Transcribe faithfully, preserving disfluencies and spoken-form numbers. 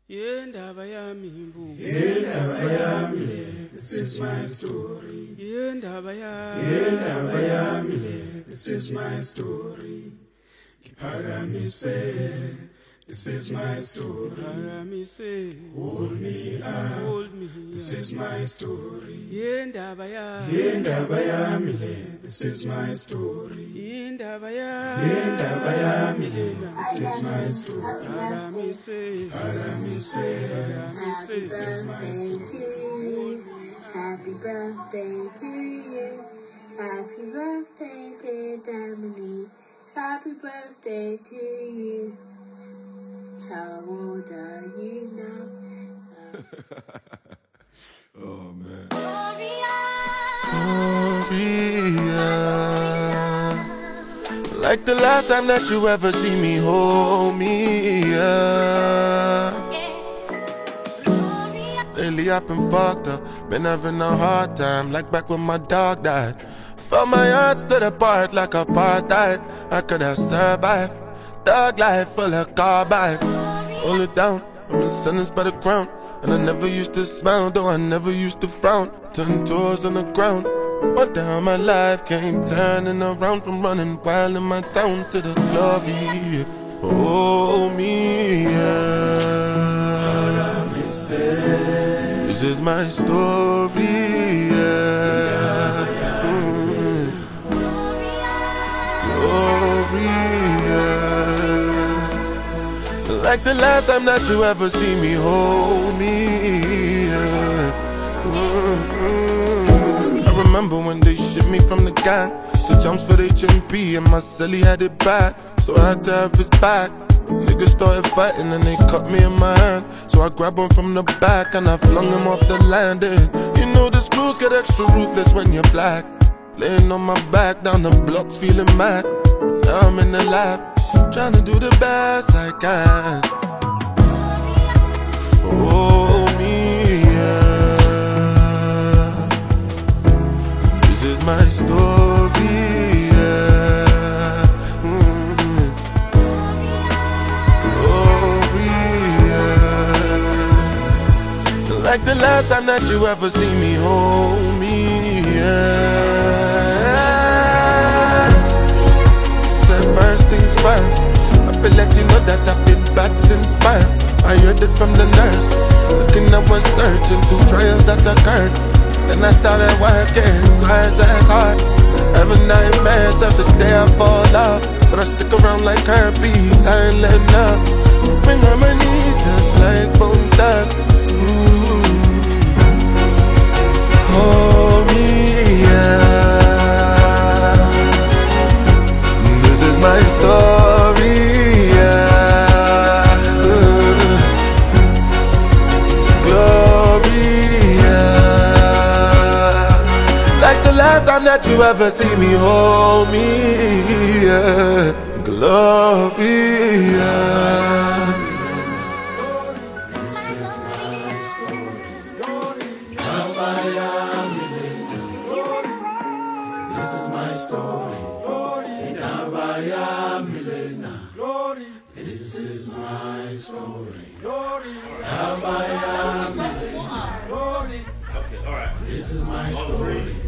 Yendaba yami mbu. Yendaba yami le, this is my story. Yendaba yami. Yendaba yami le, this is my story. Kiphakamise, this is my story. Phakamise. Hold me up, Hold me. this is my story. Yendaba yami. Yendaba yami le, this is my story. Yendaba yami. Yendaba yami le, this is my story. Phakamise. Phakamise, Phakamise. this is my story. Happy birthday to you. Happy birthday, dear Dominique. Happy birthday to you. How old are you now? Oh man. Gloria. Like the last time that you ever see me, hold me. Yeah. Lately I've been fucked up, been having a hard time, like back when my dog died. Felt my heart split apart like apartheid. I could have survived. Thug life full of carbide. Hold it down, I'm a sentence by the crown. And I never used to smile, though I never used to frown. Ten toes on the ground. One day my life came turning around from running wild in my town to the glory. Oh me, yeah. This is my story, yeah. Mm. Glory, yeah. Like the last time that you ever see me, hold me, yeah. Mm-hmm. I remember when they shipped me from the gang. The jumps for H M P and my celly had it bad, so I had to have his back. Niggas started fighting and they cut me in my hand, so I grabbed him from the back and I flung him off the landing. You know the screws get extra ruthless when you're black. Laying on my back down the blocks feeling mad. Now I'm in the lab, trying to do the best I can. Oh me, yeah. This is my story, yeah. Mm-hmm. Glory, yeah. Like the last time that you ever see me, hold me, yeah. Said first things first, I feel let you know that I've been bad since birth. I heard it from the nurse, looking at my searching through trials that occurred. Then I started working twice as hard, having nightmares of the day I fall off. But I stick around like herpes, I ain't letting up. Bring on my knees just like bone thugs. Ooh. Hold me, yeah. This is my story, yeah. Ooh. Glory, yeah. Like the last time that you ever see me, hold me, yeah. Glory, yeah. This is my story. Yendaba yami le, this is my story. Yendaba yami le, this is my story. Yendaba yami le, this is my story.